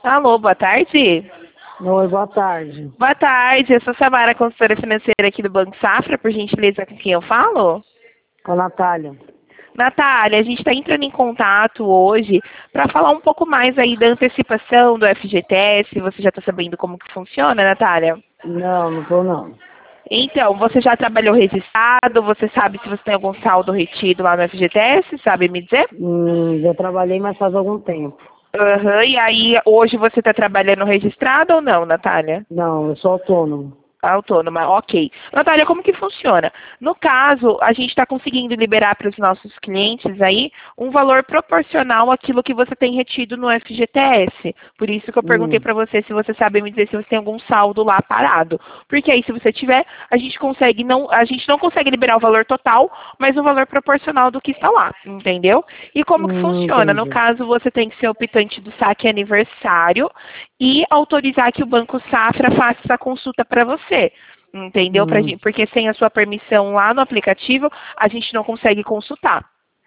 Alô, boa tarde. Oi, boa tarde. Boa tarde, eu sou Samara, consultora financeira aqui do Banco Safra, por gentileza, com quem eu falo? Com a Natália. Natália, a gente está entrando em contato hoje para falar um pouco mais aí da antecipação do FGTS. Você já está sabendo como que funciona, Natália? Não tô não. Então, você já trabalhou registrado? Você sabe se você tem algum saldo retido lá no FGTS? Sabe me dizer? Já trabalhei, mas faz algum tempo. Aham, e aí hoje você está trabalhando registrado ou não, Natália? Não, eu sou autônomo. Autônoma, ok. Natália, como que funciona? No caso, a gente está conseguindo liberar para os nossos clientes aí um valor proporcional àquilo que você tem retido no FGTS. Por isso que eu perguntei para você se você sabe me dizer se você tem algum saldo lá parado. Porque aí, se você tiver, a gente não consegue liberar o valor total, mas o valor proporcional do que está lá, entendeu? E como que funciona? No Entendi. caso, você tem que ser optante do saque aniversário e autorizar que o Banco Safra faça essa consulta para você. Entendeu? Porque sem a sua permissão lá no aplicativo, a gente não consegue consultar.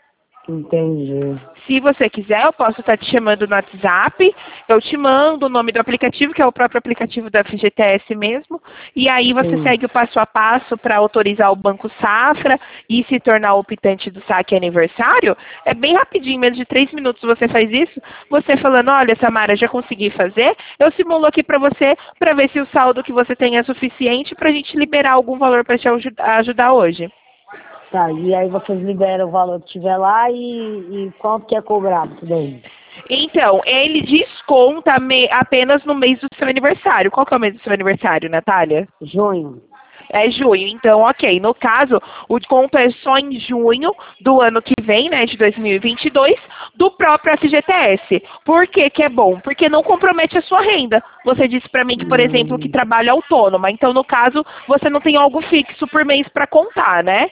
Entendi. Se você quiser, eu posso estar te chamando no WhatsApp, eu te mando o nome do aplicativo, que é o próprio aplicativo da FGTS mesmo, e aí você Sim. segue o passo a passo para autorizar o Banco Safra e se tornar optante do saque aniversário. É bem rapidinho, menos de 3 minutos você faz isso, você falando, olha, Samara, já consegui fazer, eu simulo aqui para você, para ver se o saldo que você tem é suficiente para a gente liberar algum valor para te ajudar hoje. Tá, e aí vocês liberam o valor que tiver lá e quanto que é cobrado isso daí? Então, ele desconta apenas no mês do seu aniversário. Qual que é o mês do seu aniversário, Natália? Junho. É junho, então ok. No caso, o desconto é só em junho do ano que vem, né, de 2022, do próprio FGTS. Por que que é bom? Porque não compromete a sua renda. Você disse para mim que, por exemplo, que trabalha autônoma. Então, no caso, você não tem algo fixo por mês para contar, né?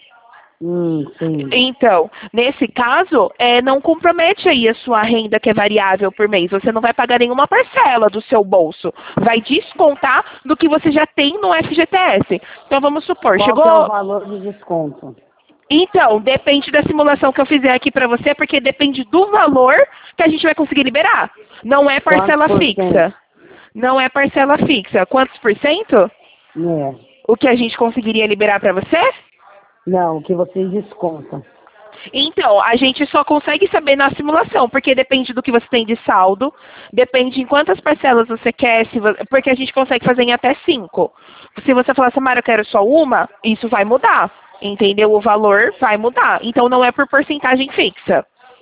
Sim. Então, nesse caso, não compromete aí a sua renda que é variável por mês. Você não vai pagar nenhuma parcela do seu bolso. Vai descontar do que você já tem no FGTS. Então, vamos supor, Qual que é o valor de desconto? Então, depende da simulação que eu fizer aqui para você, porque depende do valor que a gente vai conseguir liberar. Não é Quantos parcela por fixa. cento? Não é parcela fixa. Quantos por cento? É. O que a gente conseguiria liberar para você? Não, o que vocês descontam. Então, a gente só consegue saber na simulação, porque depende do que você tem de saldo, depende em quantas parcelas você quer, porque a gente consegue fazer em até 5. Se você falar, Samara, eu quero só uma, isso vai mudar, entendeu? O valor vai mudar. Então, não é por porcentagem fixa.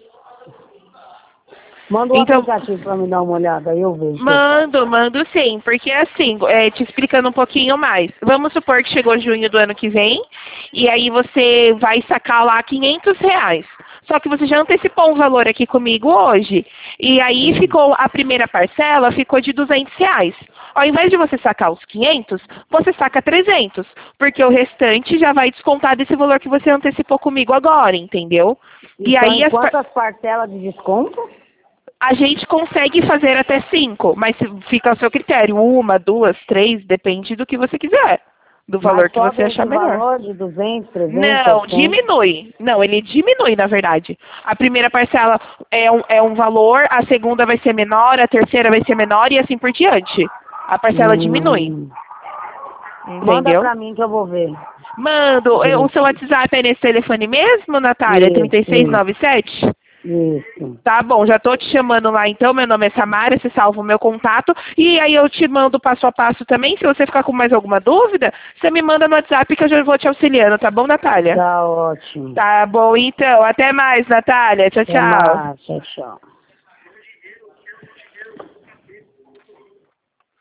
Manda o Então, aplicativo para me dar uma olhada, aí eu vejo. mando sim, porque assim, te explicando um pouquinho mais. Vamos supor que chegou junho do ano que vem, e aí você vai sacar lá R$ 500. Só que você já antecipou um valor aqui comigo hoje. E aí a primeira parcela ficou de R$ 200. Ao invés de você sacar os 500, você saca 300, porque o restante já vai descontar desse valor que você antecipou comigo agora, entendeu? E Então, aí em quantas parcelas de desconto? a gente consegue fazer até 5, mas fica ao seu critério. 1, 2, 3, depende do que você quiser. Do valor Mas que você sobe achar esse melhor. valor de 200, 300, Não, 400? diminui. Não, ele diminui, na verdade. A primeira parcela é um valor, a segunda vai ser menor, a terceira vai ser menor e assim por diante. A parcela diminui. Manda Entendeu? pra mim que eu vou ver. Mando. O seu WhatsApp é nesse telefone mesmo, Natália? Isso. 3697? Isso. Tá bom, já tô te chamando lá então, meu nome é Samara, você salva o meu contato, e aí eu te mando passo a passo também, se você ficar com mais alguma dúvida, você me manda no WhatsApp que eu já vou te auxiliando, tá bom, Natália? Tá ótimo. Tá bom, então, até mais, Natália, tchau, Até tchau. mais. Tchau, tchau.